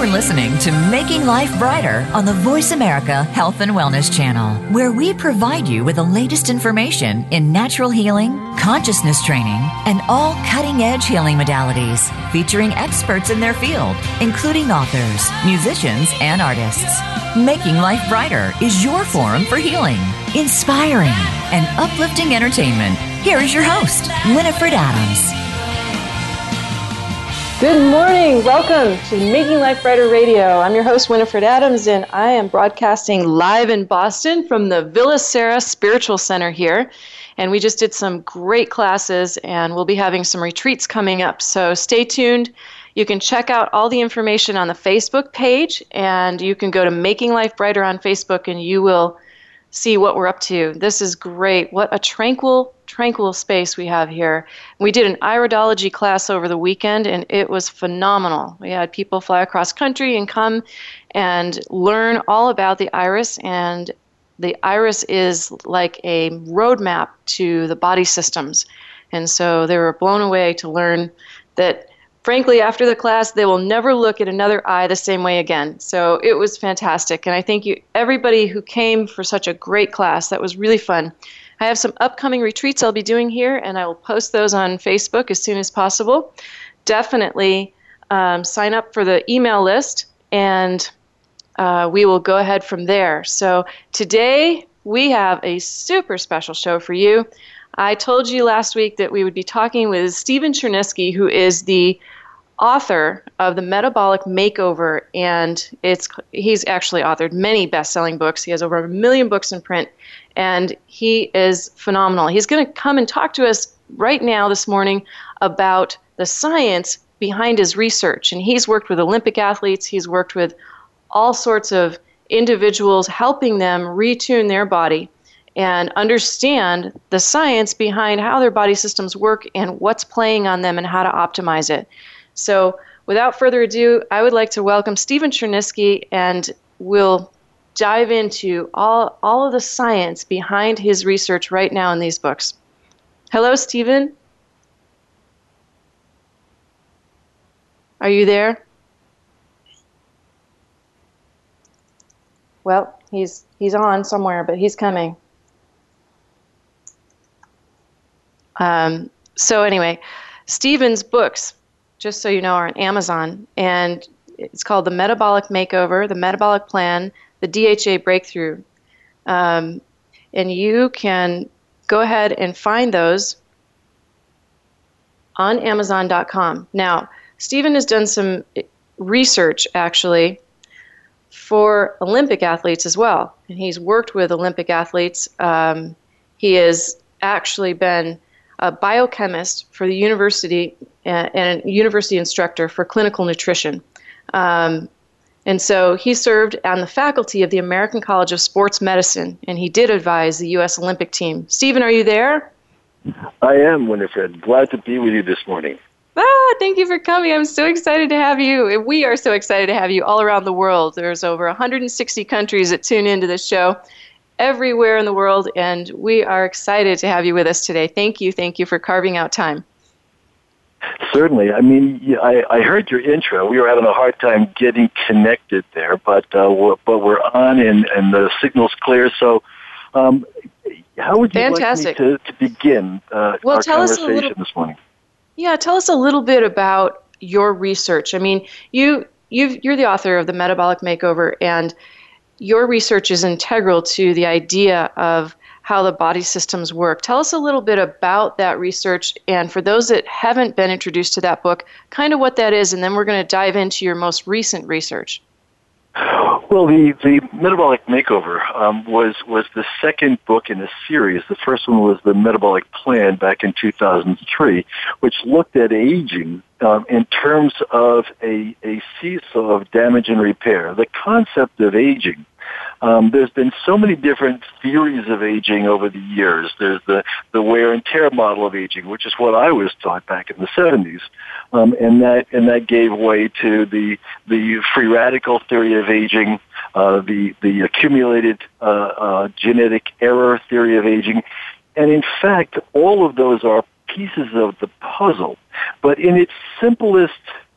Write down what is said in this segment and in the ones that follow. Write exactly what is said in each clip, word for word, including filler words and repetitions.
You're listening to Making Life Brighter on the Voice America Health and Wellness Channel, where we provide you with the latest information in natural healing, consciousness training, and all cutting-edge healing modalities, featuring experts in their field, including authors, musicians, and artists. Making Life Brighter is your forum for healing, inspiring, and uplifting entertainment. Here is your host, Winifred Adams. Good morning. Welcome to Making Life Brighter Radio. I'm your host, Winifred Adams, and I am broadcasting live in Boston from the Villa Sara Spiritual Center here. And we just did some great classes, and we'll be having some retreats coming up. So stay tuned. You can check out all the information on the Facebook page, and you can go to Making Life Brighter on Facebook, and you will see what we're up to. This is great. What a tranquil, tranquil space we have here. We did an iridology class over the weekend, and it was phenomenal. We had people fly across country and come and learn all about the iris, and the iris is like a roadmap to the body systems. And so they were blown away to learn that, frankly, after the class, they will never look at another eye the same way again. So it was fantastic. And I thank you, everybody who came for such a great class. That was really fun. I have some upcoming retreats I'll be doing here, and I will post those on Facebook as soon as possible. Definitely um, sign up for the email list, and uh, we will go ahead from there. So today we have a super special show for you. I told you last week that we would be talking with Stephen Chernisky, who is the author of The Metabolic Makeover, and it's he's actually authored many best-selling books. He has over a million books in print, and he is phenomenal. He's going to come and talk to us right now this morning about the science behind his research, and he's worked with Olympic athletes. He's worked with all sorts of individuals, helping them retune their body and understand the science behind how their body systems work and what's playing on them and how to optimize it. So without further ado, I would like to welcome Stephen Chernisky, and we'll dive into all, all of the science behind his research right now in these books. Hello, Stephen. Are you there? Well, he's he's on somewhere, but he's coming. Um, so anyway, Stephen's books, just so you know, are on Amazon, and it's called The Metabolic Makeover, The Metabolic Plan, The D H A Breakthrough. Um, and you can go ahead and find those on Amazon dot com. Now, Stephen has done some research, actually, for Olympic athletes as well. And he's worked with Olympic athletes. Um, he has actually been a biochemist for the university and, and a university instructor for clinical nutrition. Um, and so he served on the faculty of the American College of Sports Medicine, and he did advise the U S Olympic team. Stephen, are you there? I am, Winifred. Glad to be with you this morning. Ah, thank you for coming. I'm so excited to have you. We are so excited to have you all around the world. There's over one hundred sixty countries that tune into this show everywhere in the world, and we are excited to have you with us today. Thank you. Thank you for carving out time. Certainly. I mean, I, I heard your intro. We were having a hard time getting connected there, but uh, we're, but we're on, and, and the signal's clear. So um, how would you Fantastic. like me to, to begin uh, well, our tell conversation us a little, this morning? Yeah, tell us a little bit about your research. I mean, you you've, you're the author of The Metabolic Makeover, and your research is integral to the idea of how the body systems work. Tell us a little bit about that research, and for those that haven't been introduced to that book, kind of what that is, and then we're going to dive into your most recent research. Well, the, the Metabolic Makeover um, was was the second book in a series. The first one was The Metabolic Plan back in two thousand three, which looked at aging um, in terms of a, a seesaw of damage and repair. The concept of aging, um, there's been so many different theories of aging over the years. There's the, the wear and tear model of aging, which is what I was taught back in the seventies. Um, and that and that gave way to the the free radical theory of aging, uh, the the accumulated uh, uh, genetic error theory of aging, and in fact, all of those are pieces of the puzzle. But in its simplest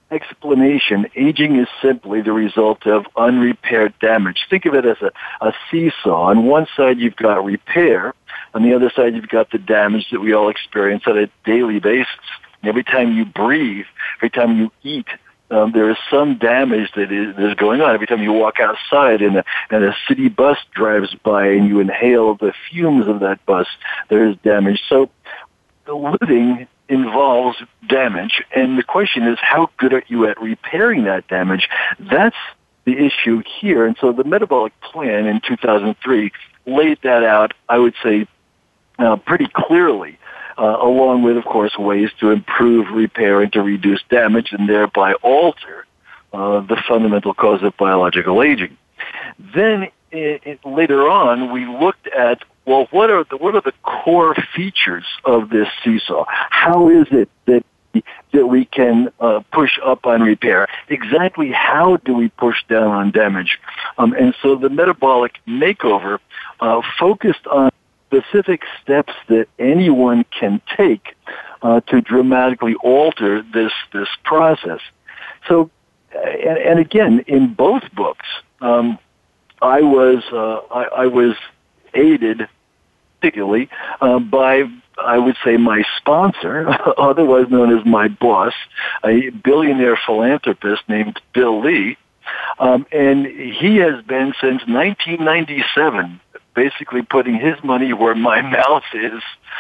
explanation, aging is simply the result of unrepaired damage. Think of it as a, a seesaw. On one side, you've got repair. On the other side, you've got the damage that we all experience on a daily basis. Every time you breathe, every time you eat, um, there is some damage that is, that is going on. Every time you walk outside and a, and a city bus drives by and you inhale the fumes of that bus, there is damage. So the living involves damage, and the question is, how good are you at repairing that damage? That's the issue here. And so the metabolic plan in two thousand three laid that out, I would say, uh, pretty clearly, uh, along with, of course, ways to improve repair and to reduce damage and thereby alter uh, the fundamental cause of biological aging. Then it, it, later on, we looked at, well, what are the what are the core features of this seesaw? How is it that that we can uh, push up on repair? Exactly how do we push down on damage? Um, and so the metabolic makeover uh, focused on specific steps that anyone can take uh, to dramatically alter this this process. So, and, and again, in both books, um, I was uh, I, I was aided particularly uh, by, I would say, my sponsor, otherwise known as my boss, a billionaire philanthropist named Bill Lee, um, and he has been since nineteen ninety-seven basically putting his money where my mouth is,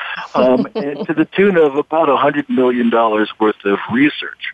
um, and to the tune of about one hundred million dollars worth of research.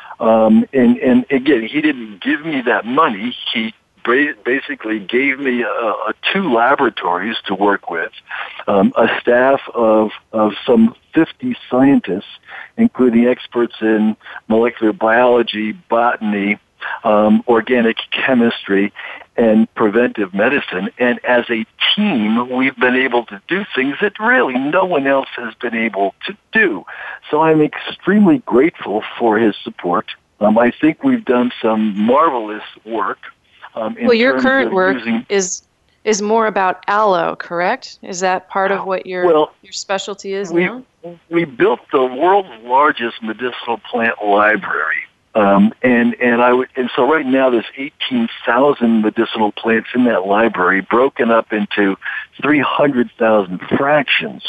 Um, and, and again, he didn't give me that money. He basically gave me uh, uh, two laboratories to work with, um, a staff of, of some fifty scientists, including experts in molecular biology, botany, um, organic chemistry, and preventive medicine. And as a team, we've been able to do things that really no one else has been able to do. So I'm extremely grateful for his support. Um, I think we've done some marvelous work. Um, well, your current work using, is is more about aloe, correct? Is that part of what your well, your specialty is we, now? We built the world's largest medicinal plant library, um, and and I would and so right now there's eighteen thousand medicinal plants in that library, broken up into three hundred thousand fractions,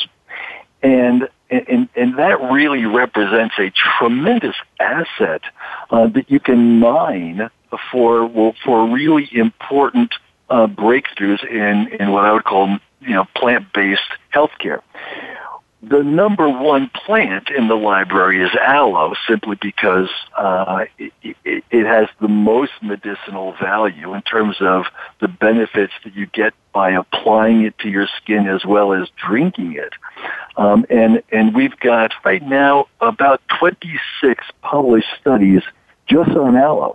and. And, and that really represents a tremendous asset uh, that you can mine for well, for really important uh, breakthroughs in, in what I would call, you know, plant-based healthcare. The number one plant in the library is aloe, simply because uh, it, it, it has the most medicinal value in terms of the benefits that you get by applying it to your skin as well as drinking it. Um, and, and we've got right now about twenty-six published studies just on aloe.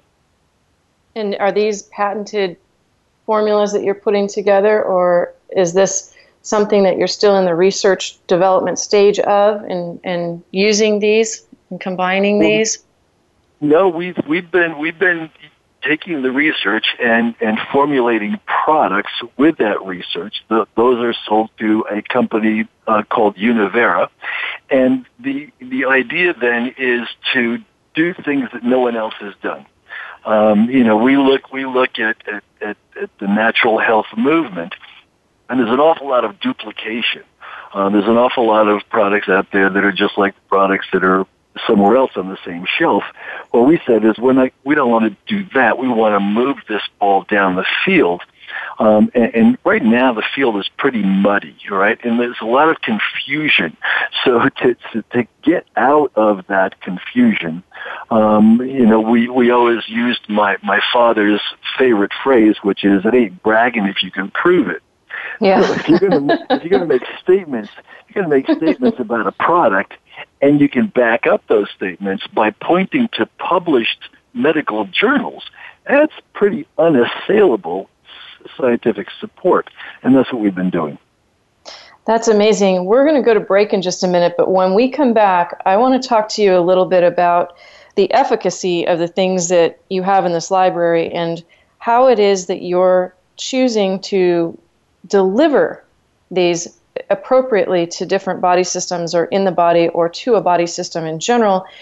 And are these patented formulas that you're putting together, or is this something that you're still in the research development stage of and, and using these and combining these? No, we've we've been we've been taking the research and, and formulating products with that research. The, those are sold to a company uh, called Univera, and the the idea then is to do things that no one else has done. Um, you know, we look we look at, at, at, at the natural health movement. And there's an awful lot of duplication. Uh, there's an awful lot of products out there that are just like the products that are somewhere else on the same shelf. What we said is we're not, we don't want to do that. We want to move this ball down the field. Um, and, and right now the field is pretty muddy, right? And there's a lot of confusion. So to, to, to get out of that confusion, um, you know, we, we always used my, my father's favorite phrase, which is, it ain't bragging if you can prove it. Yeah. So if you're going to if you're going to make statements, you're going to make statements about a product, and you can back up those statements by pointing to published medical journals. That's pretty unassailable scientific support, and that's what we've been doing. That's amazing. We're going to go to break in just a minute, but when we come back, I want to talk to you a little bit about the efficacy of the things that you have in this library and how it is that you're choosing to deliver these appropriately to different body systems or in the body or to a body system in general.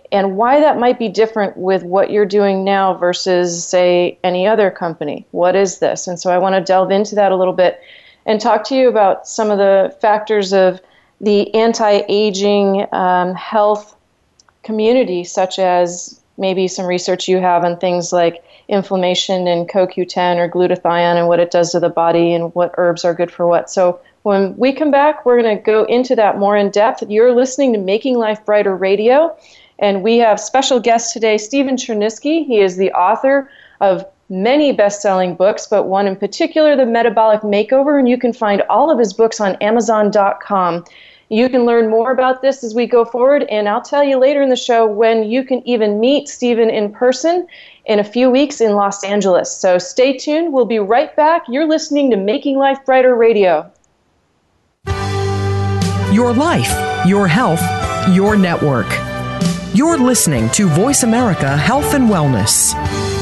and why that might be different with what you're doing now versus, say, any other company. What is this? And so I want to delve into that a little bit and talk to you about some of the factors of the anti-aging um, health community, such as maybe some research you have on things like inflammation and C O Q ten or glutathione and what it does to the body and what herbs are good for what. So when we come back, we're going to go into that more in depth. You're listening to Making Life Brighter Radio, and we have special guest today, Stephen Chernisky. He is the author of many best-selling books, but one in particular, The Metabolic Makeover, and you can find all of his books on Amazon dot com. You can learn more about this as we go forward, and I'll tell you later in the show when you can even meet Stephen in person in a few weeks in Los Angeles. So stay tuned. We'll be right back. You're listening to Making Life Brighter Radio. Your life, your health, your network. You're listening to Voice America Health and Wellness.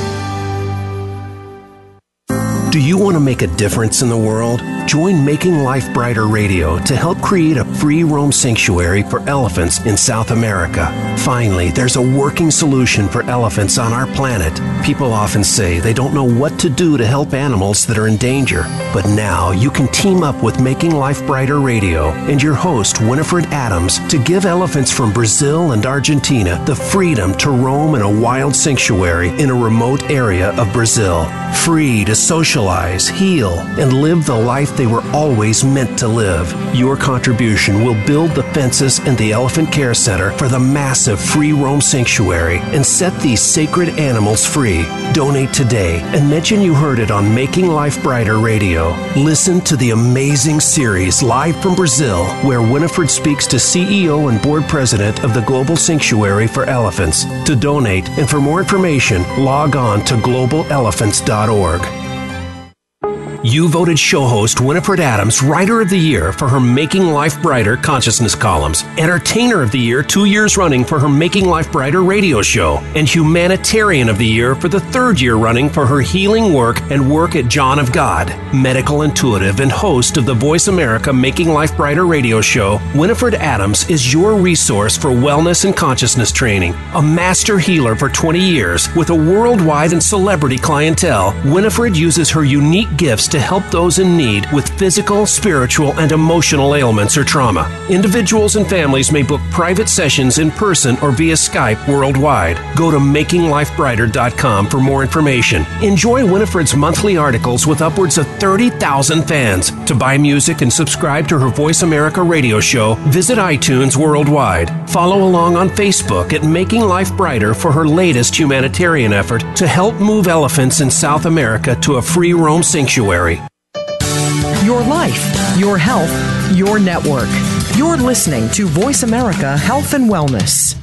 Do you want to make a difference in the world? Join Making Life Brighter Radio to help create a free roam sanctuary for elephants in South America. Finally, there's a working solution for elephants on our planet. People often say they don't know what to do to help animals that are in danger. But now you can team up with Making Life Brighter Radio and your host, Winifred Adams, to give elephants from Brazil and Argentina the freedom to roam in a wild sanctuary in a remote area of Brazil. Free to socialize, heal, and live the life they were always meant to live. Your contribution will build the fences and the Elephant Care Center for the massive free roam sanctuary and set these sacred animals free. Donate today and mention you heard it on Making Life Brighter Radio. Listen to the amazing series live from Brazil, where Winifred speaks to C E O and board president of the Global Sanctuary for Elephants. To donate and for more information, log on to global elephants dot org. You voted show host Winifred Adams Writer of the Year for her Making Life Brighter consciousness columns, Entertainer of the Year two years running for her Making Life Brighter radio show, and Humanitarian of the Year for the third year running for her healing work and work at John of God. Medical intuitive and host of the Voice America Making Life Brighter radio show, Winifred Adams is your resource for wellness and consciousness training. A master healer for twenty years with a worldwide and celebrity clientele, Winifred uses her unique gifts to help those in need with physical, spiritual, and emotional ailments or trauma. Individuals and families may book private sessions in person or via Skype worldwide. Go to making life brighter dot com for more information. Enjoy Winifred's monthly articles with upwards of thirty thousand fans. To buy music and subscribe to her Voice America radio show, visit iTunes worldwide. Follow along on Facebook at Making Life Brighter for her latest humanitarian effort to help move elephants in South America to a free roam sanctuary. Your life, your health, your network. You're listening to Voice America Health and Wellness.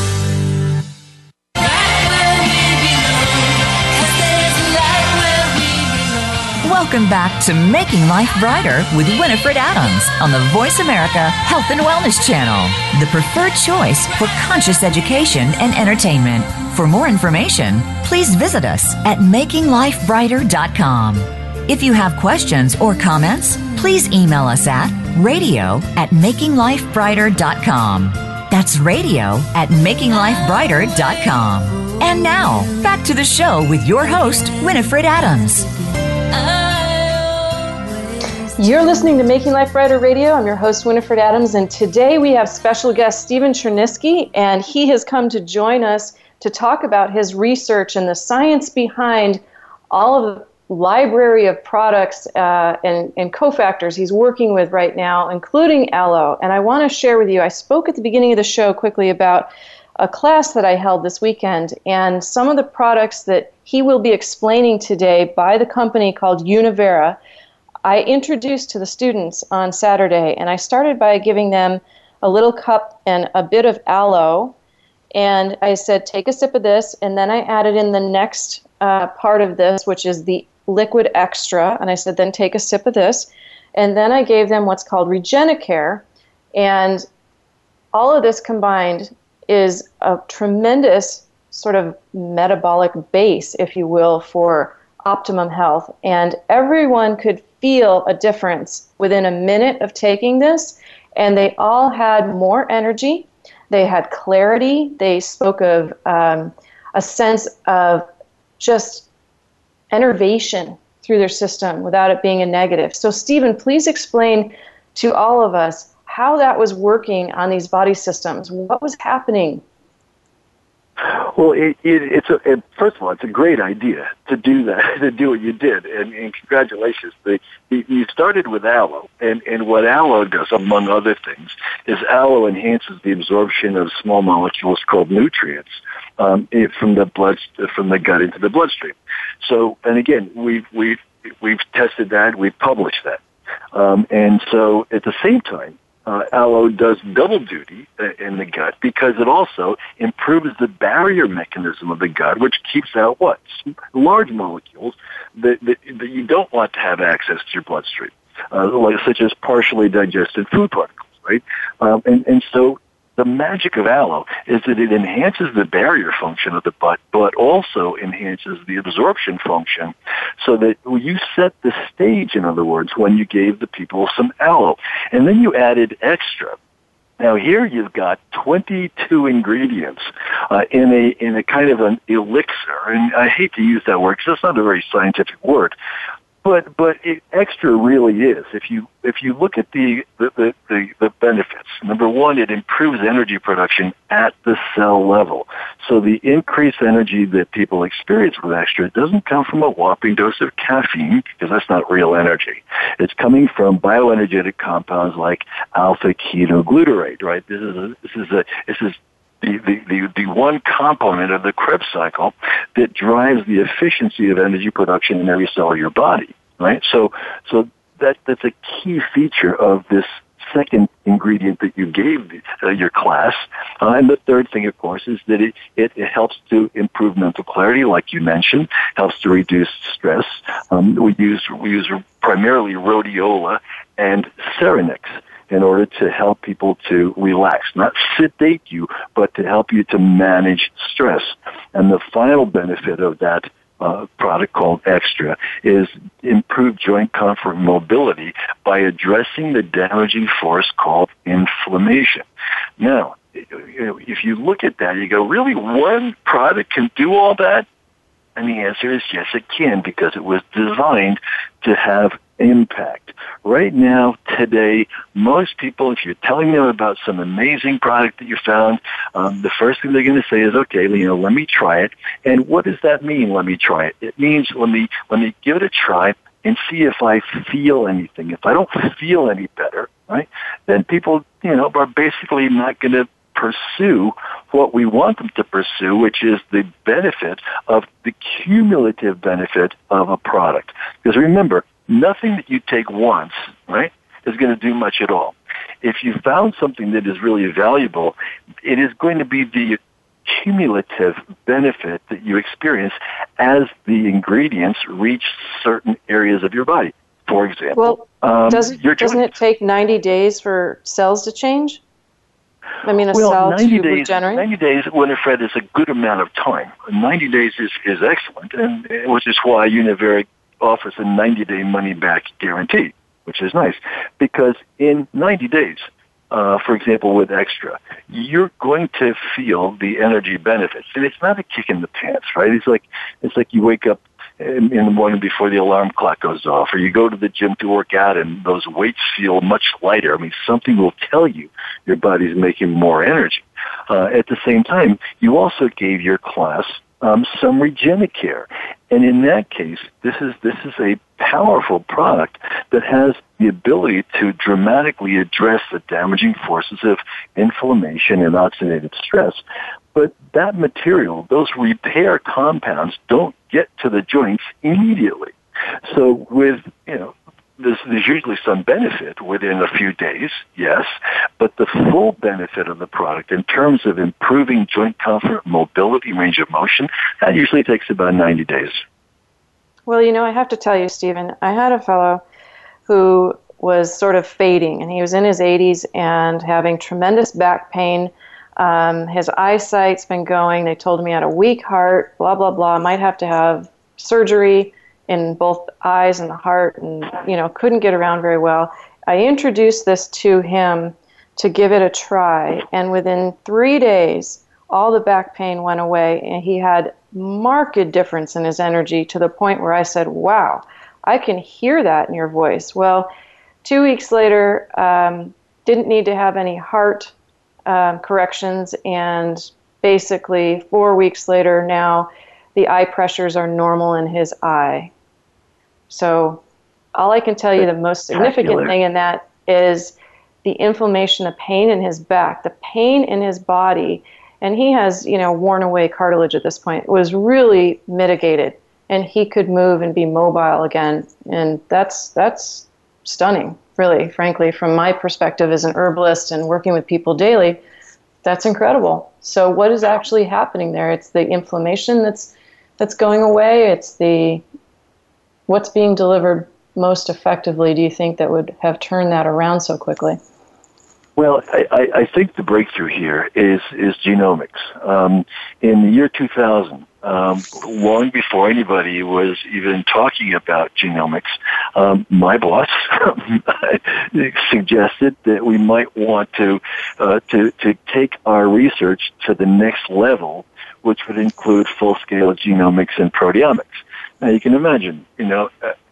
Welcome back to Making Life Brighter with Winifred Adams on the Voice America Health and Wellness Channel, the preferred choice for conscious education and entertainment. For more information, please visit us at making life brighter dot com. If you have questions or comments, please email us at radio at making life brighter dot com. That's radio at making life brighter dot com. And now, back to the show with your host, Winifred Adams. You're listening to Making Life Brighter Radio. I'm your host, Winifred Adams, and today we have special guest Stephen Chernisky, and he has come to join us to talk about his research and the science behind all of the library of products uh, and, and cofactors he's working with right now, including aloe. And I want to share with you, I spoke at the beginning of the show quickly about a class that I held this weekend, and some of the products that he will be explaining today by the company called Univera, I introduced to the students on Saturday, and I started by giving them a little cup and a bit of aloe, and I said, take a sip of this, and then I added in the next uh, part of this, which is the liquid extra, and I said, then take a sip of this, and then I gave them what's called Regenicare, and all of this combined is a tremendous sort of metabolic base, if you will, for optimum health, and everyone could feel a difference within a minute of taking this, and they all had more energy, They had clarity. They spoke of um, a sense of just enervation through their system without it being a negative. So, Stephen, please explain to all of us how that was working on these body systems. What was happening? Well, it, it, it's a, it, first of all, it's a great idea to do that, to do what you did, and, and congratulations. The, the, you started with aloe, and, and what aloe does, among other things, is aloe enhances the absorption of small molecules called nutrients um, it, from the blood, from the gut into the bloodstream. So, and again, we've we've we've tested that, we've published that, um, and so at the same time. Uh, aloe does double duty in the gut because it also improves the barrier mechanism of the gut, which keeps out what? Large molecules that, that, that you don't want to have access to your bloodstream, uh, like, such as partially digested food particles, right? Um, and, and so the magic of aloe is that it enhances the barrier function of the gut, but also enhances the absorption function so that you set the stage, in other words, when you gave the people some aloe. And then you added extra. Now here you've got twenty-two ingredients uh, in a in a kind of an elixir, and I hate to use that word because it's not a very scientific word. But but it, extra really is. If you if you look at the the, the, the the benefits, number one, it improves energy production at the cell level. So the increased energy that people experience with extra doesn't come from a whopping dose of caffeine, because that's not real energy. It's coming from bioenergetic compounds like alpha ketoglutarate. Right. This is a, this is a this is The, the, the, the one component of the Krebs cycle that drives the efficiency of energy production in every cell of your body, right? So, so that, that's a key feature of this second ingredient that you gave uh, your class. Uh, and the third thing, of course, is that it, it, it helps to improve mental clarity, like you mentioned, helps to reduce stress. Um, we use, we use primarily rhodiola and Serenix in order to help people to relax, not sedate you, but to help you to manage stress. And the final benefit of that uh, product called Extra is improved joint comfort and mobility by addressing the damaging force called inflammation. Now, you know, if you look at that, you go, really, one product can do all that? And the answer is yes, it can, because it was designed to have impact. Right now, today, most people, if you're telling them about some amazing product that you found, um, the first thing they're going to say is, okay, you know, let me try it. And what does that mean, let me try it? It means let me, let me give it a try and see if I feel anything. If I don't feel any better, right, then people, you know, are basically not going to pursue what we want them to pursue, which is the benefit of the cumulative benefit of a product. Because remember, nothing that you take once, right, is going to do much at all. If you found something that is really valuable, it is going to be the cumulative benefit that you experience as the ingredients reach certain areas of your body. For example, well, um, doesn't, doesn't it take ninety days for cells to change? I mean, a well, cell ninety to days, regenerate? ninety days, Winifred, is a good amount of time. ninety days is, is excellent, and which is why Univeric offers a ninety-day money-back guarantee, which is nice. Because in ninety days, uh, for example, with Extra, you're going to feel the energy benefits. And it's not a kick in the pants, right? It's like it's like you wake up in, in the morning before the alarm clock goes off, or you go to the gym to work out and those weights feel much lighter. I mean, something will tell you your body's making more energy. Uh, at the same time, you also gave your class um, some Regenicare. And in that case, this is this is a powerful product that has the ability to dramatically address the damaging forces of inflammation and oxidative stress. But that material, those repair compounds, don't get to the joints immediately. So with, you know, there's, there's usually some benefit within a few days, yes, but the full benefit of the product in terms of improving joint comfort, mobility, range of motion, that usually takes about ninety days. Well, you know, I have to tell you, Stephen, I had a fellow who was sort of fading, and he was in his eighties and having tremendous back pain. Um, his eyesight's been going. They told him he had a weak heart, blah, blah, blah, might have to have surgery in both eyes and the heart, and, you know, couldn't get around very well. I introduced this to him to give it a try. And within three days, all the back pain went away, and he had marked difference in his energy to the point where I said, wow, I can hear that in your voice. Well, two weeks later, um, didn't need to have any heart um, corrections, and basically four weeks later now, the eye pressures are normal in his eye. So all I can tell you, the most significant thing in that is the inflammation, the pain in his back, the pain in his body, and he has, you know, worn away cartilage at this point, was really mitigated, and he could move and be mobile again. And that's that's stunning, really, frankly, from my perspective as an herbalist and working with people daily. That's incredible. So what is actually happening there? It's the inflammation that's that's going away. It's the what's being delivered most effectively, do you think, that would have turned that around so quickly? Well, I, I think the breakthrough here is is genomics. Um, in the year two thousand, um, long before anybody was even talking about genomics, um, my boss suggested that we might want to uh, to to take our research to the next level, which would include full-scale genomics and proteomics. Now, you can imagine, you know,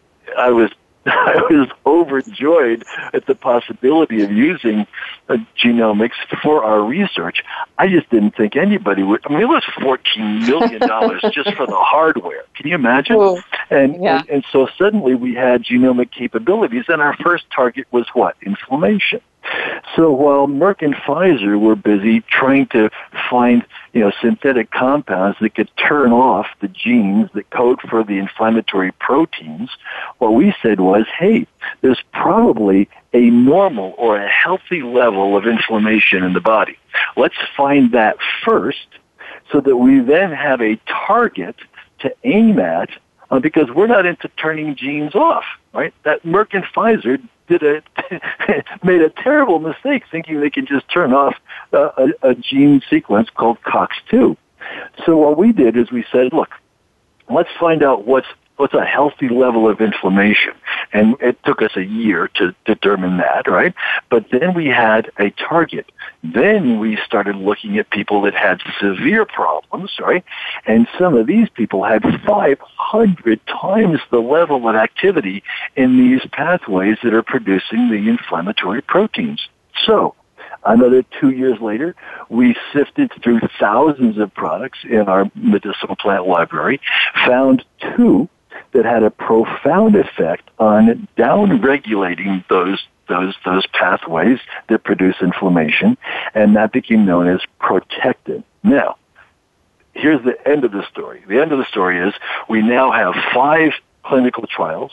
I was I was overjoyed at the possibility of using uh, genomics for our research. I just didn't think anybody would. I mean, it was fourteen million dollars just for the hardware. Can you imagine? Ooh, and, yeah. and and so suddenly we had genomic capabilities, and our first target was what? Inflammation. So while Merck and Pfizer were busy trying to find, you know, synthetic compounds that could turn off the genes that code for the inflammatory proteins, what we said was, hey, there's probably a normal or a healthy level of inflammation in the body. Let's find that first so that we then have a target to aim at, uh, because we're not into turning genes off, right? That Merck and Pfizer did a made a terrible mistake thinking they could just turn off uh, a, a gene sequence called C O X two. So what we did is we said, look, let's find out what's what's a healthy level of inflammation. And it took us a year to determine that, right? But then we had a target. Then we started looking at people that had severe problems, right? And some of these people had five hundred times the level of activity in these pathways that are producing the inflammatory proteins. So, another two years later, we sifted through thousands of products in our medicinal plant library, found two that had a profound effect on down-regulating those those those pathways that produce inflammation, and that became known as Protectin. Now, here's the end of the story. The end of the story is we now have five clinical trials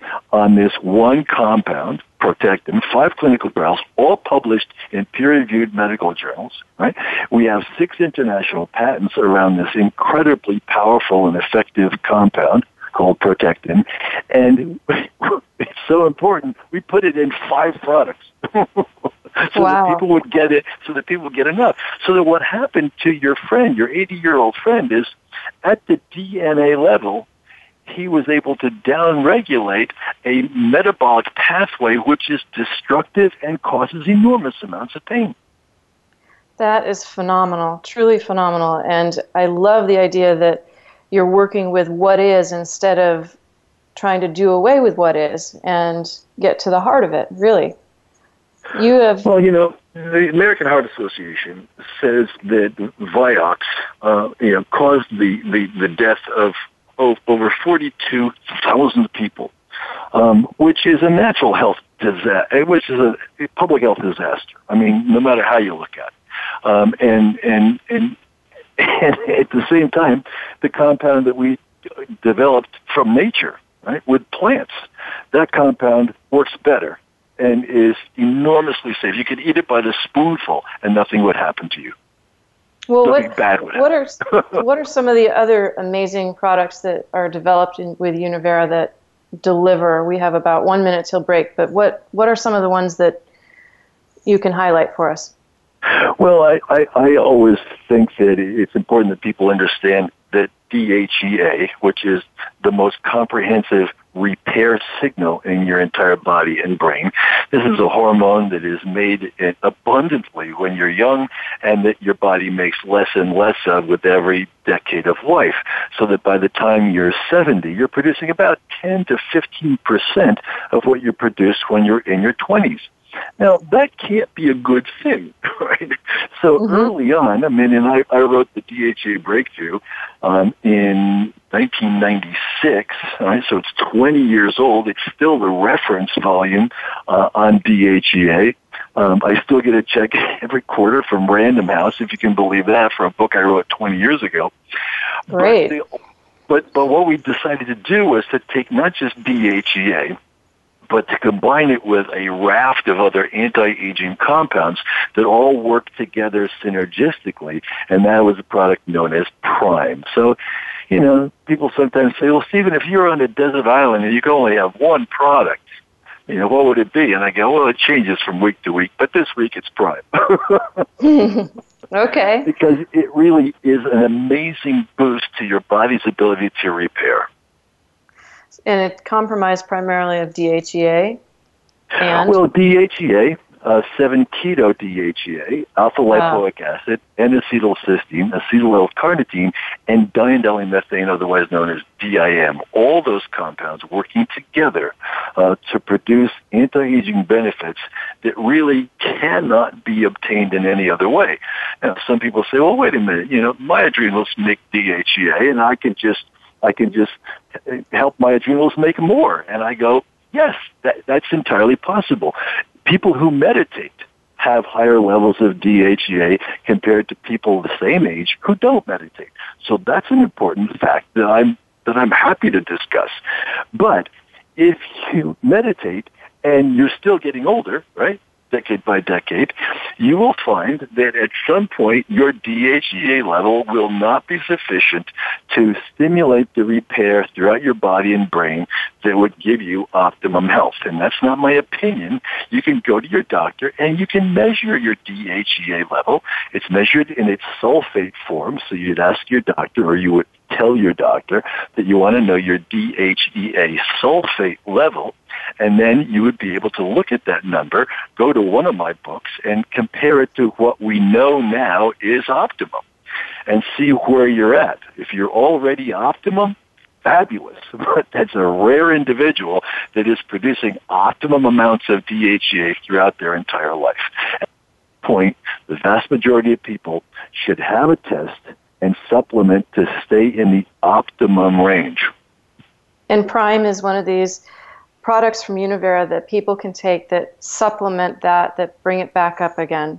on this one compound, Protectin, five clinical trials, all published in peer-reviewed medical journals, right? We have six international patents around this incredibly powerful and effective compound called Protectin, and it's so important, we put it in five products. so wow. that people would get it, so that people would get enough. So that what happened to your friend, your eighty-year-old friend, is at the D N A level, he was able to downregulate a metabolic pathway which is destructive and causes enormous amounts of pain. That is phenomenal, truly phenomenal. And I love the idea that you're working with what is instead of trying to do away with what is and get to the heart of it, really. You have... Well, you know, the American Heart Association says that Vioxx, uh, you know, caused the, the, the death of oh, over forty-two thousand people, um, which is a natural health disaster, which is a public health disaster. I mean, no matter how you look at it. Um, and, and, and, and at the same time, the compound that we developed from nature, right, with plants, that compound works better and is enormously safe. You could eat it by the spoonful and nothing would happen to you. Well, nothing what, bad would what happen. are what are some of the other amazing products that are developed in, with Univera that deliver? We have about one minute till break, but what, what are some of the ones that you can highlight for us? Well, I, I, I always think that it's important that people understand that D H E A, which is the most comprehensive repair signal in your entire body and brain. This is a hormone that is made abundantly when you're young and that your body makes less and less of with every decade of life. So that by the time you're seventy, you're producing about ten to fifteen percent of what you produced when you're in your twenties. Now, that can't be a good thing, right? So mm-hmm. early on, I mean, and I, I wrote the D H E A Breakthrough um, in nineteen ninety-six, right? So it's twenty years old. It's still the reference volume uh, on D H E A. Um, I still get a check every quarter from Random House, if you can believe that, for a book I wrote twenty years ago. Great. But, the, but, but what we decided to do was to take not just D H E A, but to combine it with a raft of other anti-aging compounds that all work together synergistically, and that was a product known as Prime. So, you know, people sometimes say, well, Stephen, if you're on a desert island and you can only have one product, you know, what would it be? And I go, well, it changes from week to week, but this week it's Prime. Okay. Because it really is an amazing boost to your body's ability to repair. And it's compromised primarily of D H E A? And? Well, D H E A, uh, seven keto D H E A, alpha-lipoic wow. acid, N-acetylcysteine, acetyl-L-carnitine, and diindolylmethane, otherwise known as D I M. All those compounds working together uh, to produce anti-aging benefits that really cannot be obtained in any other way. Now, some people say, well, wait a minute, you know, my adrenals make D H E A, and I can just I can just help my adrenals make more. And I go, yes, that, that's entirely possible. People who meditate have higher levels of D H E A compared to people the same age who don't meditate. So that's an important fact that I'm that I'm happy to discuss. But if you meditate and you're still getting older, right, decade by decade, you will find that at some point your D H E A level will not be sufficient to stimulate the repair throughout your body and brain that would give you optimum health. And that's not my opinion. You can go to your doctor and you can measure your D H E A level. It's measured in its sulfate form, so you'd ask your doctor, or you would tell your doctor that you want to know your D H E A sulfate level, and then you would be able to look at that number, go to one of my books, and compare it to what we know now is optimum, and see where you're at. If you're already optimum, fabulous. But that's a rare individual that is producing optimum amounts of D H E A throughout their entire life. At that point, the vast majority of people should have a test and supplement to stay in the optimum range. And Prime is one of these products from Univera that people can take that supplement that, that bring it back up again.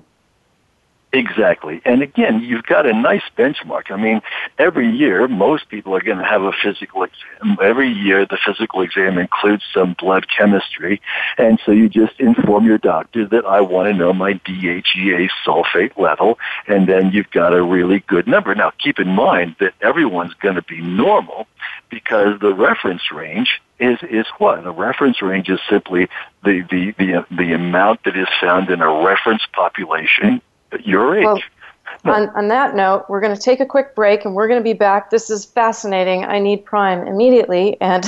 Exactly. And again, you've got a nice benchmark. I mean, every year, most people are going to have a physical exam. Every year, the physical exam includes some blood chemistry. And so you just inform your doctor that I want to know my D H E A sulfate level, and then you've got a really good number. Now, keep in mind that everyone's going to be normal because the reference range is is what? The reference range is simply the, the, the, the amount that is found in a reference population at your age. Well, no. on, on that note, we're going to take a quick break, and we're going to be back. This is fascinating. I need Prime immediately. And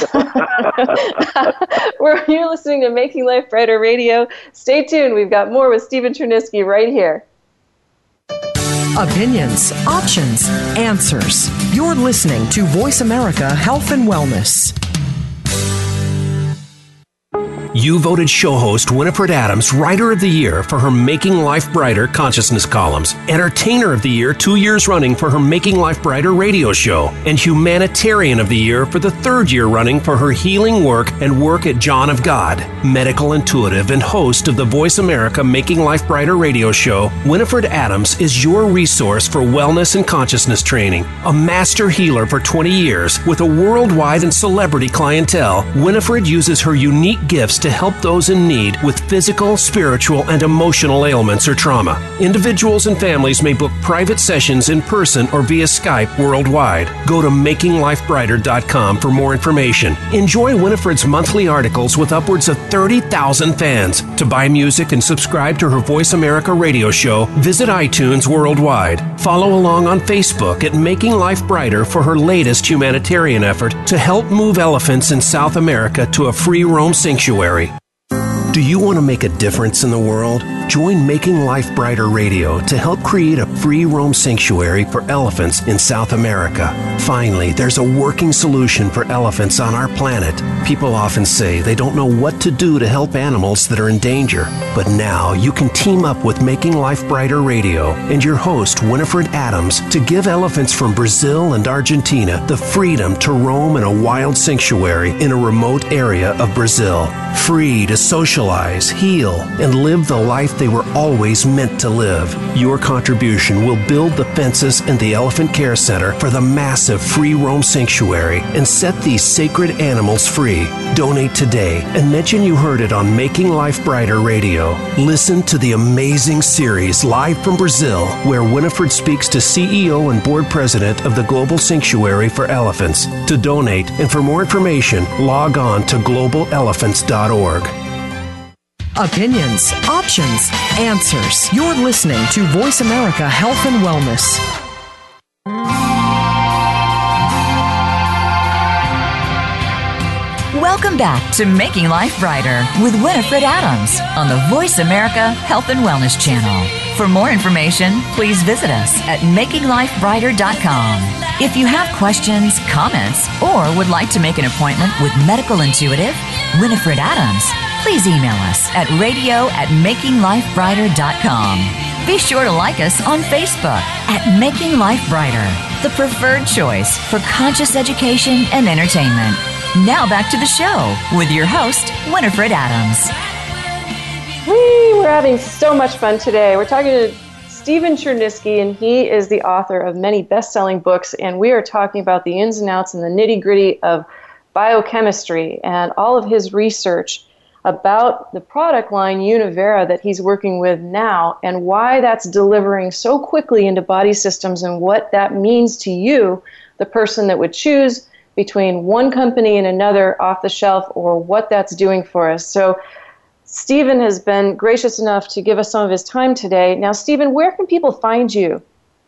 we're, you're listening to Making Life Brighter Radio. Stay tuned. We've got more with Stephen Chernisky right here. Opinions, options, answers. You're listening to Voice America Health and Wellness. You voted show host Winifred Adams Writer of the Year for her Making Life Brighter consciousness columns, Entertainer of the Year two years running for her Making Life Brighter radio show, and Humanitarian of the Year for the third year running for her healing work and work at John of God. Medical intuitive and host of the Voice America Making Life Brighter radio show, Winifred Adams is your resource for wellness and consciousness training. A master healer for twenty years with a worldwide and celebrity clientele, Winifred uses her unique gifts to to help those in need with physical, spiritual, and emotional ailments or trauma. Individuals and families may book private sessions in person or via Skype worldwide. Go to making life brighter dot com for more information. Enjoy Winifred's monthly articles with upwards of thirty thousand fans. To buy music and subscribe to her Voice America radio show, visit iTunes worldwide. Follow along on Facebook at Making Life Brighter for her latest humanitarian effort to help move elephants in South America to a free roam sanctuary. Do you want to make a difference in the world? Join Making Life Brighter Radio to help create a free roam sanctuary for elephants in South America. Finally, there's a working solution for elephants on our planet. People often say they don't know what to do to help animals that are in danger. But now you can team up with Making Life Brighter Radio and your host, Winifred Adams, to give elephants from Brazil and Argentina the freedom to roam in a wild sanctuary in a remote area of Brazil. Free to socialize, heal, and live the life they were always meant to live. Your contribution will build the fences and the Elephant Care Center for the massive free roam sanctuary and set these sacred animals free. Donate today and mention you heard it on Making Life Brighter Radio. Listen to the amazing series live from Brazil, where Winifred speaks to C E O and board president of the Global Sanctuary for Elephants. To donate and for more information, log on to global elephants dot org. Opinions, options, answers. You're listening to Voice America Health and Wellness. Welcome back to Making Life Brighter with Winifred Adams on the Voice America Health and Wellness channel. For more information, please visit us at making life brighter dot com. If you have questions, comments, or would like to make an appointment with medical intuitive Winifred Adams, please email us at radio at making life brighter dot com. Be sure to like us on Facebook at Making Life Brighter, the preferred choice for conscious education and entertainment. Now back to the show with your host, Winifred Adams. Whee, we're having so much fun today. We're talking to Stephen Chernisky, and he is the author of many best-selling books, and we are talking about the ins and outs and the nitty-gritty of biochemistry and all of his research about the product line Univera that he's working with now and why that's delivering so quickly into body systems and what that means to you, the person that would choose between one company and another off the shelf, or what that's doing for us. So Stephen has been gracious enough to give us some of his time today. Now, Stephen, where can people find you?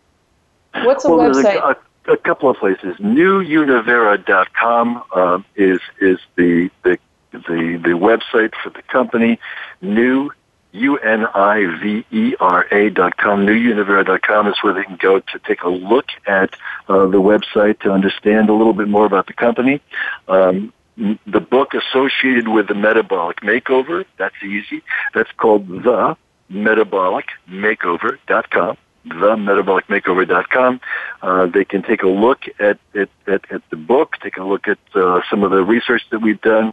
What's a well, website? A, a, a couple of places. new univera dot com uh, is is the, the the the website for the company. New U N I V E R A dot com, new univera dot com is where they can go to take a look at uh, the website to understand a little bit more about the company. Um, the book associated with the Metabolic Makeover, that's easy. That's called the metabolic makeover dot com. the metabolic makeover dot com. Uh, they can take a look at, at, at, at the book, take a look at uh, some of the research that we've done.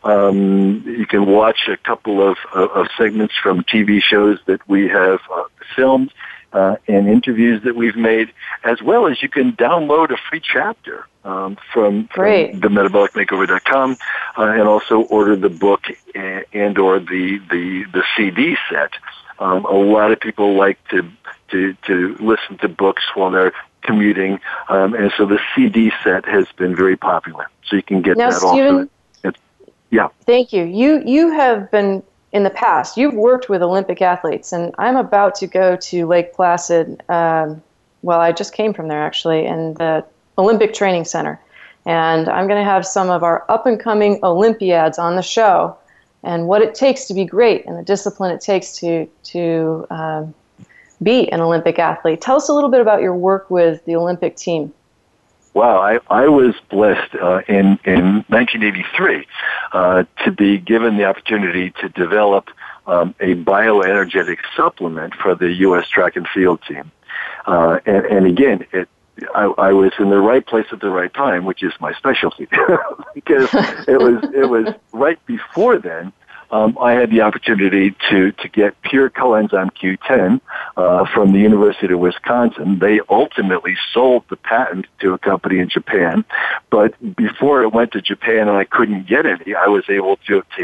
Um, you can watch a couple of, of, of segments from T V shows that we have uh, filmed uh, and interviews that we've made, as well as you can download a free chapter um, from, from the metabolic makeover dot com uh, and also order the book and, and or the, the, the C D set. Um, a lot of people like to to to listen to books while they're commuting, um, and so the C D set has been very popular. So you can get now, that Stephen, also. It's, yeah. Thank you. You you have been in the past. You've worked with Olympic athletes, and I'm about to go to Lake Placid. Um, well, I just came from there actually, in the Olympic Training Center, and I'm going to have some of our up and coming Olympiads on the show, and what it takes to be great, and the discipline it takes to to um, be an Olympic athlete. Tell us a little bit about your work with the Olympic team. Wow, I, I was blessed uh, in, in nineteen eighty-three uh, to be given the opportunity to develop um, a bioenergetic supplement for the U S track and field team. Uh, and, and again, it, I, I was in the right place at the right time, which is my specialty, because it was it was right before then. Um, I had the opportunity to, to get pure coenzyme Q ten uh, from the University of Wisconsin. They ultimately sold the patent to a company in Japan, but before it went to Japan and I couldn't get any, I was able to obtain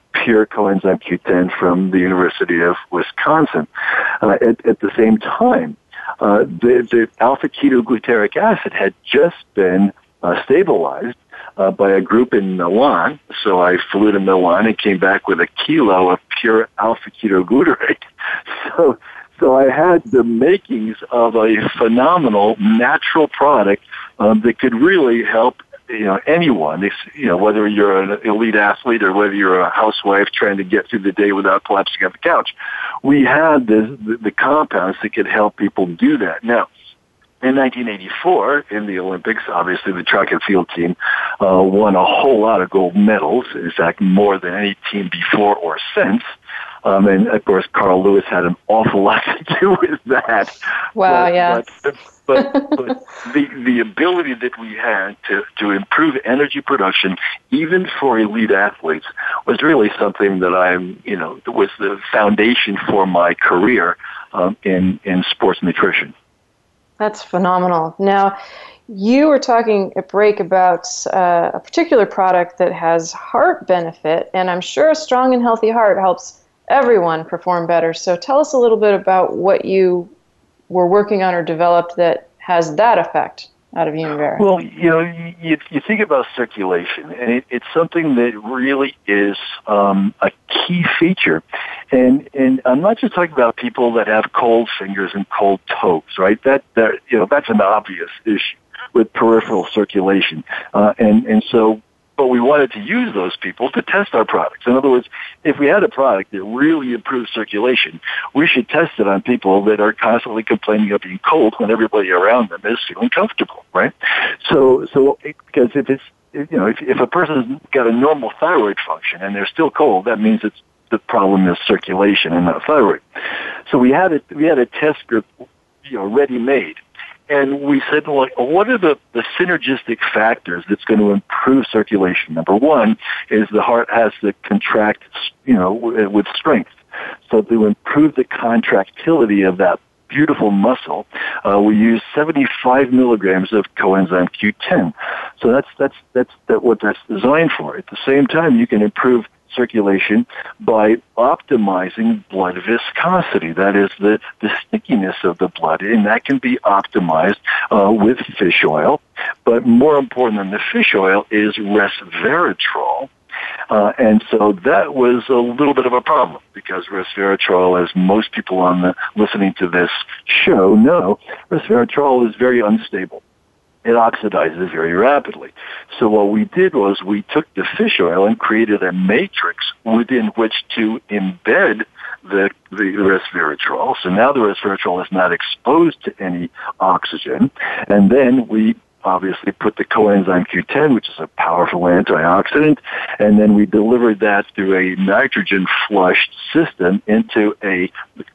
pure coenzyme Q ten from the University of Wisconsin. Uh, at, at the same time, uh, the, the alpha-ketogluteric acid had just been uh, stabilized uh, by a group in Milan. So I flew to Milan and came back with a kilo of pure alpha-ketoglutarate. So, so I had the makings of a phenomenal natural product um, that could really help, you know, anyone, you know, whether you're an elite athlete or whether you're a housewife trying to get through the day without collapsing on the couch. We had this, the, the compounds that could help people do that. Now, in nineteen eighty-four, in the Olympics, obviously the track and field team uh, won a whole lot of gold medals, in fact, more than any team before or since. Um, and, of course, Carl Lewis had an awful lot to do with that. Wow, but, yeah. But, but, but the, the ability that we had to, to improve energy production, even for elite athletes, was really something that I'm, you know, was the foundation for my career um, in, in sports nutrition. That's phenomenal. Now, you were talking at break about uh, a particular product that has heart benefit, and I'm sure a strong and healthy heart helps everyone perform better. So tell us a little bit about what you were working on or developed that has that effect out of Univera. Well, you know, you, you think about circulation, and it, it's something that really is um, a key feature. And and I'm not just talking about people that have cold fingers and cold toes, right? That that you know that's an obvious issue with peripheral circulation, uh, and and so. But we wanted to use those people to test our products. In other words, if we had a product that really improves circulation, we should test it on people that are constantly complaining of being cold when everybody around them is feeling comfortable, right? So, so because if it's, you know, if, if a person's got a normal thyroid function and they're still cold, that means it's the problem is circulation and not thyroid. So we had a we had a test group, you know, ready made. And we said, well, what are the, the synergistic factors that's going to improve circulation? Number one is the heart has to contract, you know, with strength. So to improve the contractility of that beautiful muscle, uh, we use seventy-five milligrams of coenzyme Q ten. So that's that's that's that what that's designed for. At the same time, you can improve circulation by optimizing blood viscosity. That is the, the stickiness of the blood, and that can be optimized uh, with fish oil. But more important than the fish oil is resveratrol. Uh, and so that was a little bit of a problem because resveratrol, as most people on the listening to this show know, resveratrol is very unstable. It oxidizes very rapidly. So what we did was we took the fish oil and created a matrix within which to embed the, the resveratrol. So now the resveratrol is not exposed to any oxygen. And then we obviously put the coenzyme Q ten, which is a powerful antioxidant, and then we delivered that through a nitrogen-flushed system into a,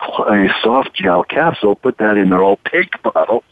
a soft gel capsule, put that in an opaque bottle,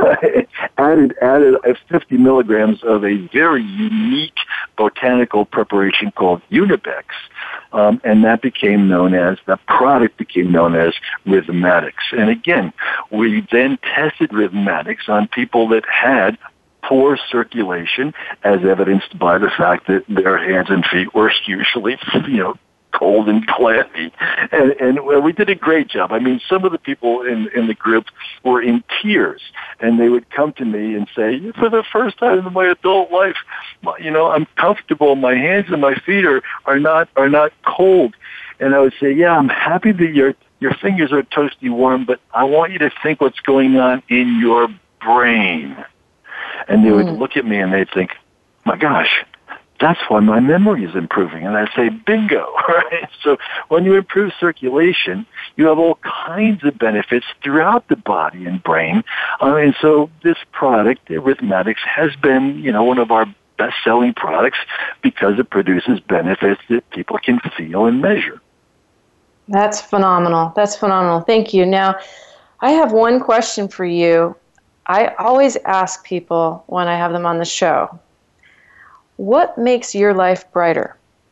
added added fifty milligrams of a very unique botanical preparation called Unibex, um, and that became known as, the product became known as Rhythmatics. And again, we then tested Rhythmatics on people that had poor circulation, as evidenced by the fact that their hands and feet were usually, you know, cold and clammy. And, and well, we did a great job. I mean, some of the people in, in the group were in tears, and they would come to me and say, for the first time in my adult life, you know, I'm comfortable. My hands and my feet are, are not are not cold. And I would say, yeah, I'm happy that your your fingers are toasty warm, but I want you to think what's going on in your brain. And they would mm. look at me and they'd think, my gosh, that's why my memory is improving. And I'd say, bingo, right? So when you improve circulation, you have all kinds of benefits throughout the body and brain. Uh, and so this product, Rhythmatics, has been, you know, one of our best-selling products because it produces benefits that people can feel and measure. That's phenomenal. That's phenomenal. Thank you. Now, I have one question for you. I always ask people when I have them on the show, what makes your life brighter?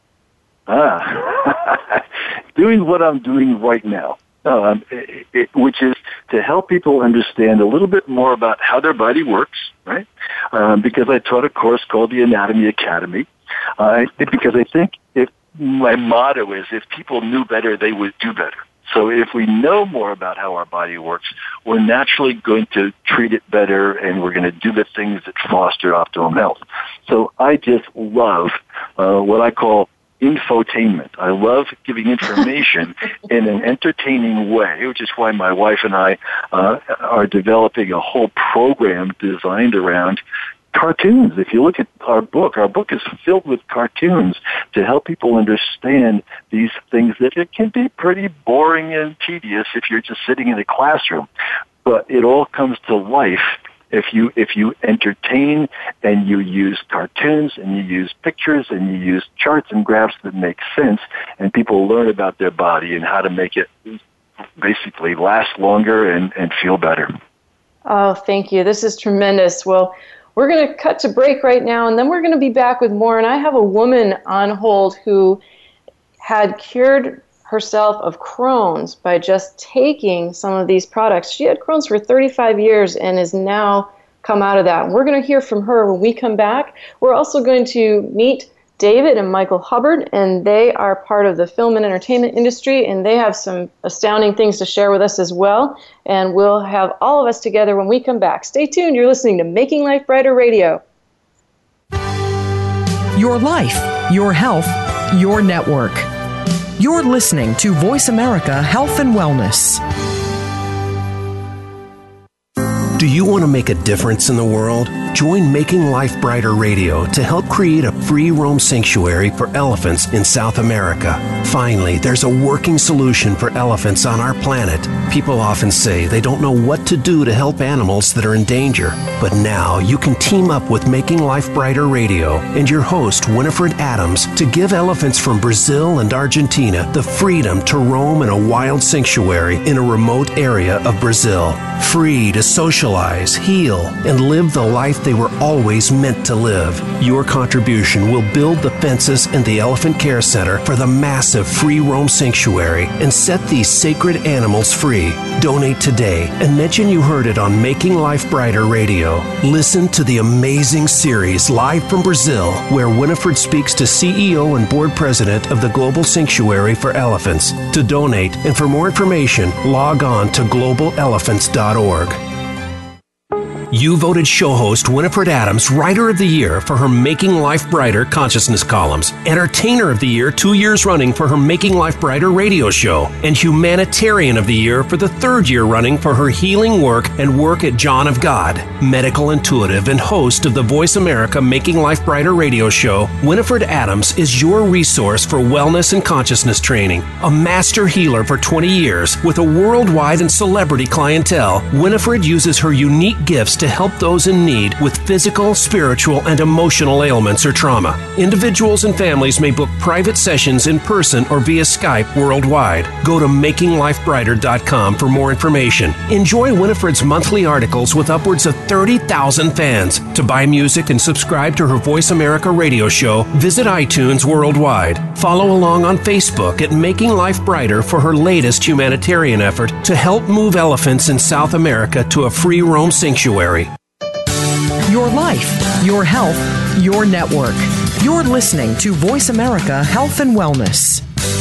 Ah, doing what I'm doing right now, um, it, it, which is to help people understand a little bit more about how their body works, right? Um, because I taught a course called the Anatomy Academy, uh, because I think if my motto is if people knew better, they would do better. So if we know more about how our body works, we're naturally going to treat it better, and we're going to do the things that foster optimum health. So I just love uh, what I call infotainment. I love giving information in an entertaining way, which is why my wife and I uh, are developing a whole program designed around cartoons. If you look at our book, our book is filled with cartoons to help people understand these things that it can be pretty boring and tedious if you're just sitting in a classroom. But it all comes to life if you if you entertain and you use cartoons and you use pictures and you use charts and graphs that make sense, and people learn about their body and how to make it basically last longer and, and feel better. Oh, thank you. This is tremendous. Well, we're going to cut to break right now, and then we're going to be back with more. And I have a woman on hold who had cured herself of Crohn's by just taking some of these products. She had Crohn's for thirty-five years and has now come out of that. And we're going to hear from her when we come back. We're also going to meet David and Michael Hubbard, and they are part of the film and entertainment industry, and they have some astounding things to share with us as well. And we'll have all of us together when we come back. Stay tuned. You're listening to Making Life Brighter Radio. Your life, your health, your network. You're listening to Voice America Health and Wellness. Do you want to make a difference in the world? Join Making Life Brighter Radio to help create a free roam sanctuary for elephants in South America. Finally, there's a working solution for elephants on our planet. People often say they don't know what to do to help animals that are in danger. But now you can team up with Making Life Brighter Radio and your host, Winifred Adams, to give elephants from Brazil and Argentina the freedom to roam in a wild sanctuary in a remote area of Brazil. Free to socialize, heal, and live the life they were always meant to live. Your contribution will build the fences and the Elephant Care Center for the massive free roam sanctuary and set these sacred animals free. Donate today and mention you heard it on Making Life Brighter Radio. Listen to the amazing series live from Brazil, where Winifred speaks to C E O and board president of the Global Sanctuary for Elephants. To donate and for more information, log on to global elephants dot org. You voted show host Winifred Adams Writer of the Year for her Making Life Brighter consciousness columns, Entertainer of the Year two years running for her Making Life Brighter radio show, and Humanitarian of the Year for the third year running for her healing work and work at John of God. Medical intuitive and host of the Voice America Making Life Brighter radio show, Winifred Adams is your resource for wellness and consciousness training. A master healer for twenty years with a worldwide and celebrity clientele, Winifred uses her unique gifts to help those in need with physical, spiritual, and emotional ailments or trauma. Individuals and families may book private sessions in person or via Skype worldwide. Go to making life brighter dot com for more information. Enjoy Winifred's monthly articles with upwards of thirty thousand fans. To buy music and subscribe to her Voice America radio show, visit iTunes worldwide. Follow along on Facebook at Making Life Brighter for her latest humanitarian effort to help move elephants in South America to a free roam sanctuary. Your life, your health, your network. You're listening to Voice America Health and Wellness.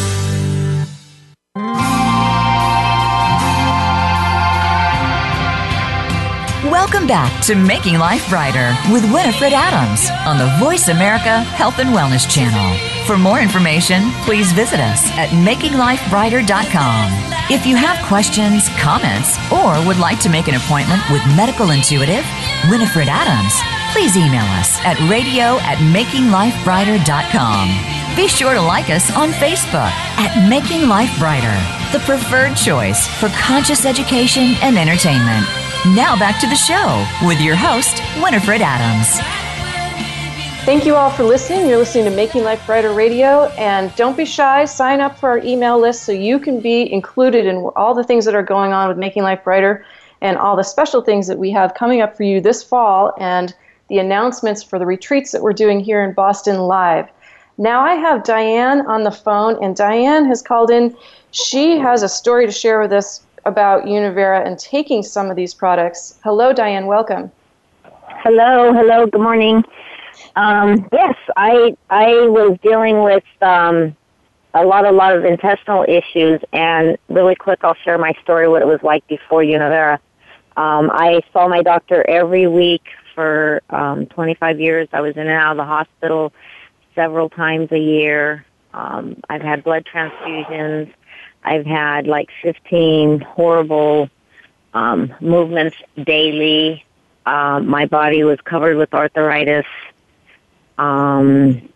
Welcome back to Making Life Brighter with Winifred Adams on the Voice America Health and Wellness channel. For more information, please visit us at making life brighter dot com. If you have questions, comments, or would like to make an appointment with medical intuitive Winifred Adams, please email us at radio at making life brighter dot com. Be sure to like us on Facebook at Making Life Brighter, the preferred choice for conscious education and entertainment. Now back to the show with your host, Winifred Adams. Thank you all for listening. You're listening to Making Life Brighter Radio, and don't be shy. Sign up for our email list so you can be included in all the things that are going on with Making Life Brighter and all the special things that we have coming up for you this fall and the announcements for the retreats that we're doing here in Boston live. Now I have Diane on the phone, and Diane has called in. She has a story to share with us about Univera and taking some of these products. Hello, Diane. Welcome. Hello. Hello. Good morning. Um, yes, I I was dealing with um, a lot, a lot of intestinal issues. And really quick, I'll share my story, what it was like before Univera. Um, I saw my doctor every week for um, twenty-five years. I was in and out of the hospital several times a year. Um, I've had blood transfusions. I've had like fifteen horrible um, movements daily. Um, my body was covered with arthritis. Um,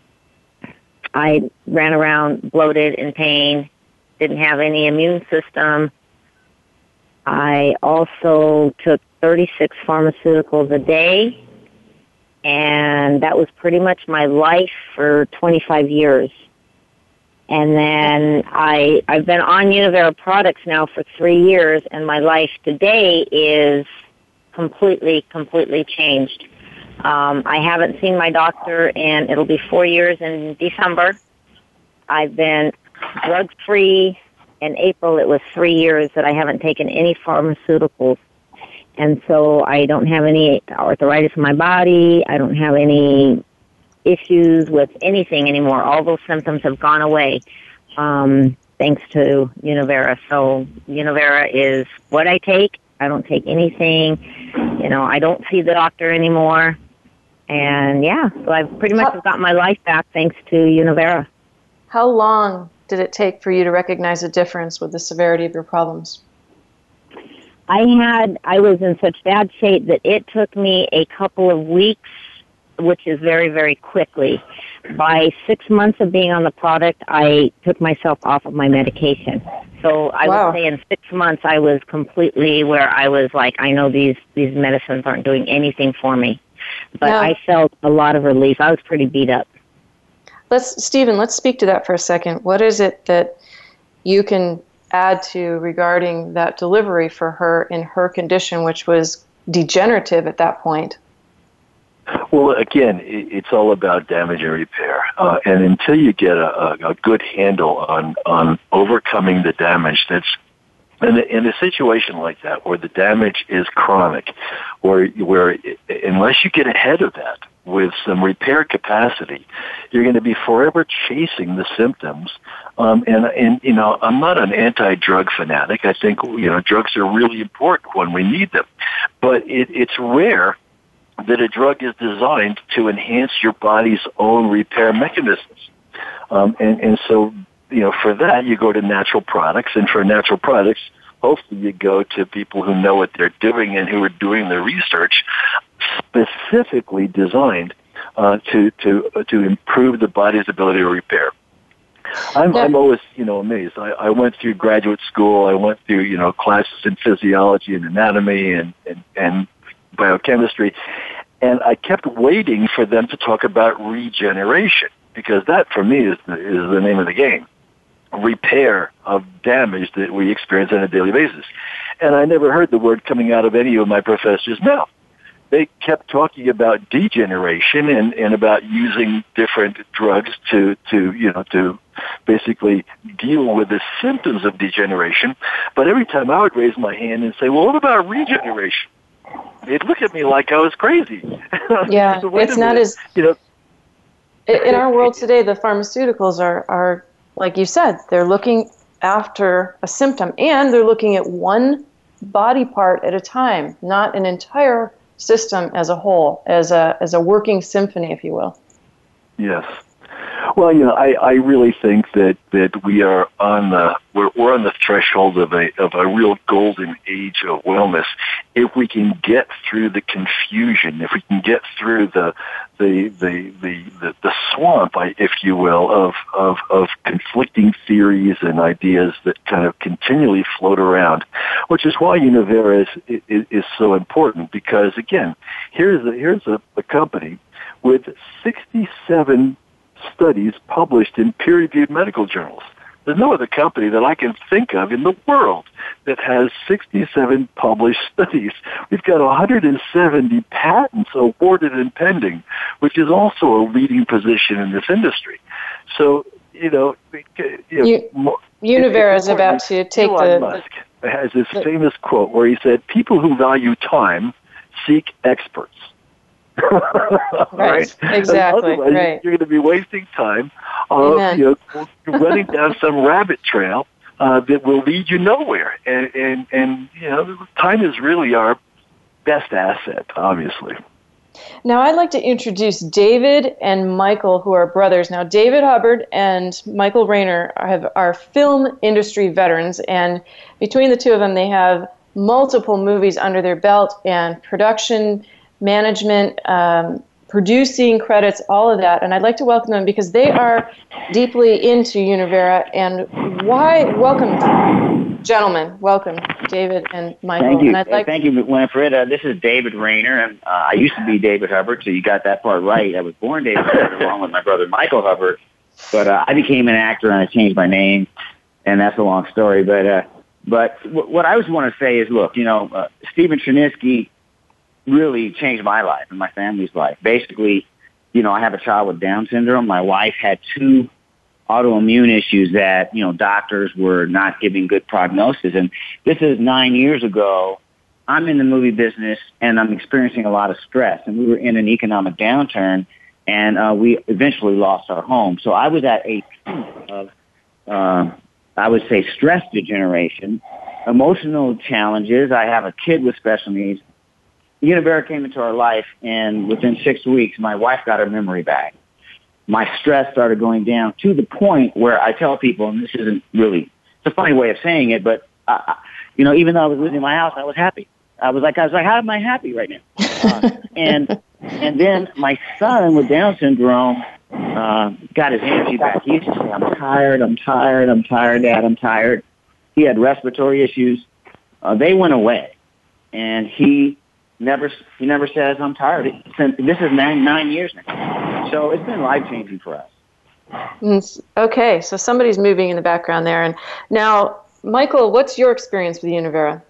I ran around bloated in pain, didn't have any immune system. I also took thirty-six pharmaceuticals a day, and that was pretty much my life for twenty-five years. And then I, I've been on Univera products now for three years, and my life today is completely, completely changed. Um, I haven't seen my doctor, and it'll be four years in December. I've been drug-free. In April, it was three years that I haven't taken any pharmaceuticals. And so I don't have any arthritis in my body. I don't have any issues with anything anymore. All those symptoms have gone away um, thanks to Univera. So Univera is what I take. I don't take anything. You know, I don't see the doctor anymore. And, yeah, so I've pretty much how, got my life back thanks to Univera. How long did it take for you to recognize a difference with the severity of your problems? I had, I was in such bad shape that it took me a couple of weeks, which is very, very quickly. By six months of being on the product, I took myself off of my medication. So I wow. would say in six months, I was completely where I was like, I know these, these medicines aren't doing anything for me. But no. I felt a lot of relief. I was pretty beat up. Let's, Stephen, let's speak to that for a second. What is it that you can add to regarding that delivery for her in her condition, which was degenerative at that point? Well, again, it's all about damage and repair. Uh, and until you get a, a, a good handle on, on overcoming the damage that's in a, in a situation like that, where the damage is chronic, or where unless you get ahead of that with some repair capacity, you're going to be forever chasing the symptoms. Um, and, and, you know, I'm not an anti-drug fanatic. I think, you know, drugs are really important when we need them. But it, it's rare that a drug is designed to enhance your body's own repair mechanisms. Um, and, and so, you know, for that, you go to natural products, and for natural products, hopefully you go to people who know what they're doing and who are doing the research specifically designed uh, to to uh, to improve the body's ability to repair. I'm, yeah. I'm always, you know, amazed. I, I went through graduate school. I went through, you know, classes in physiology and anatomy and, and, and biochemistry, and I kept waiting for them to talk about regeneration, because that, for me, is the, is the name of the game. Repair of damage that we experience on a daily basis. And I never heard the word coming out of any of my professors' mouth. They kept talking about degeneration and, and about using different drugs to, to, you know, to basically deal with the symptoms of degeneration. But every time I would raise my hand and say, well, what about regeneration? They'd look at me like I was crazy. Yeah, so it's not as, you know, in our world today, the pharmaceuticals are, are, like you said, they're looking after a symptom, and they're looking at one body part at a time, not an entire system as a whole, as a as a working symphony, if you will. Yes. Well, you know, I, I really think that, that we are on the we're we're on the threshold of a of a real golden age of wellness. If we can get through the confusion, if we can get through the the the the, the, the swamp, if you will, of, of of conflicting theories and ideas that kind of continually float around, which is why Univera is is, is so important. Because again, here's a, here's a, a company with sixty-seven studies published in peer-reviewed medical journals. There's no other company that I can think of in the world that has sixty-seven published studies. We've got one hundred seventy patents awarded and pending, which is also a leading position in this industry. So, you know, you know Univera is about to take Elon the... Musk has this the, famous quote where he said, people who value time seek experts. Right, exactly. Otherwise, right. you're going to be wasting time of you know, running down some rabbit trail uh, that will lead you nowhere. And, and, and, you know, time is really our best asset, obviously. Now, I'd like to introduce David and Michael, who are brothers. Now, David Hubbard and Michael Rayner are, are film industry veterans, and between the two of them, they have multiple movies under their belt and production, management, um, producing credits, all of that. And I'd like to welcome them because they are deeply into Univera. And why? Welcome, gentlemen. Welcome, David and Michael. Thank you. And I'd like Thank you, Winifred. Uh, this is David Rayner. And, uh, I used to be David Hubbard, so you got that part right. I was born David Hubbard along with my brother Michael Hubbard. But uh, I became an actor and I changed my name, and that's a long story. But uh, but w- what I always want to say is, look, you know, uh, Stephen Chernitsky really changed my life and my family's life. Basically, you know, I have a child with Down syndrome. My wife had two autoimmune issues that, you know, doctors were not giving good prognosis. And this is nine years ago. I'm in the movie business and I'm experiencing a lot of stress. And we were in an economic downturn, and uh, we eventually lost our home. So I was at a of, uh, I would say, stress degeneration, emotional challenges. I have a kid with special needs. Univera came into our life, and within six weeks, my wife got her memory back. My stress started going down to the point where I tell people, and this isn't really, it's a funny way of saying it, but, uh, you know, even though I was losing my house, I was happy. I was like, I was like, how am I happy right now? Uh, and and then my son with Down syndrome uh, got his energy back. He used to say, I'm tired, I'm tired, I'm tired, Dad, I'm tired. He had respiratory issues. Uh, they went away, and he never he never says, I'm tired. Since this is nine, nine years now. So it's been life-changing for us. Okay, so somebody's moving in the background there. And now, Michael, what's your experience with Univera?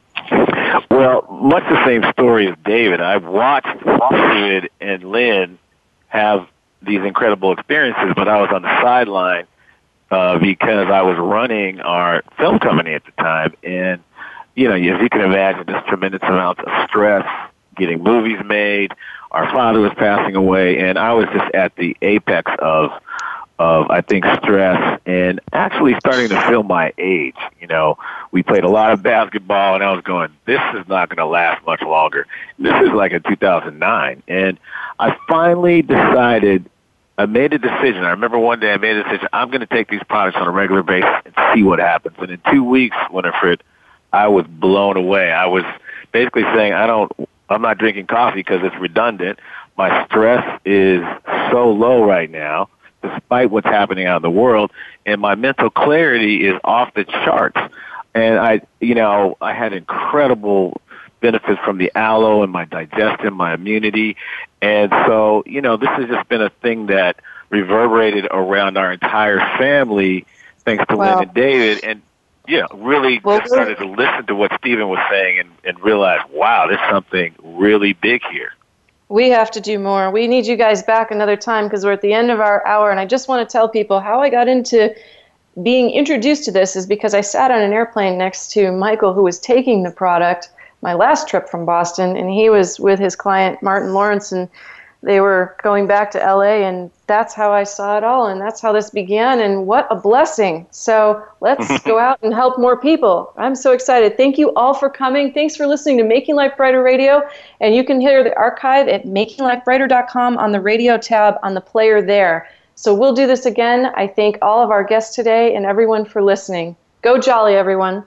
Well, much the same story as David. I've watched David and Lynn have these incredible experiences, but I was on the sideline uh, because I was running our film company at the time. And, you know, as you can imagine, just tremendous amounts of stress, getting movies made. Our father was passing away, and I was just at the apex of of, I think, stress and actually starting to feel my age. You know, we played a lot of basketball, and I was going, this is not going to last much longer. This is like in two thousand nine. And I finally decided, I made a decision. I remember one day I made a decision, I'm going to take these products on a regular basis and see what happens. And in two weeks, Winifred, I was blown away. I was basically saying, I don't, I'm not drinking coffee because it's redundant. My stress is so low right now, despite what's happening out in the world, and my mental clarity is off the charts. And I, you know, I had incredible benefits from the aloe and my digestion, my immunity. And so, you know, this has just been a thing that reverberated around our entire family, thanks to Wow. Lynn and David. And, yeah, really Well, just started to listen to what Stephen was saying and, and realize, wow, there's something really big here. We have to do more. We need you guys back another time because we're at the end of our hour. And I just want to tell people how I got into being introduced to this is because I sat on an airplane next to Michael, who was taking the product, my last trip from Boston, and he was with his client, Martin Lawrence, and they were going back to L A, and that's how I saw it all, and that's how this began, and what a blessing. So let's go out and help more people. I'm so excited. Thank you all for coming. Thanks for listening to Making Life Brighter Radio, and you can hear the archive at making life brighter dot com on the radio tab on the player there. So we'll do this again. I thank all of our guests today and everyone for listening. Go Jolly, everyone.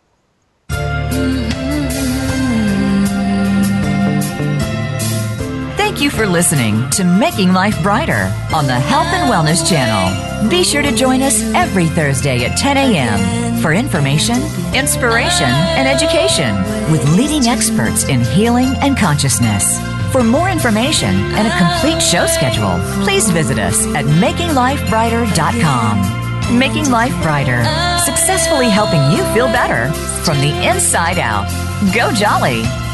Thank you for listening to Making Life Brighter on the Health and Wellness Channel. Be sure to join us every Thursday at ten a.m. for information, inspiration, and education with leading experts in healing and consciousness. For more information and a complete show schedule, please visit us at making life brighter dot com. Making Life Brighter, successfully helping you feel better from the inside out. Go Jolly!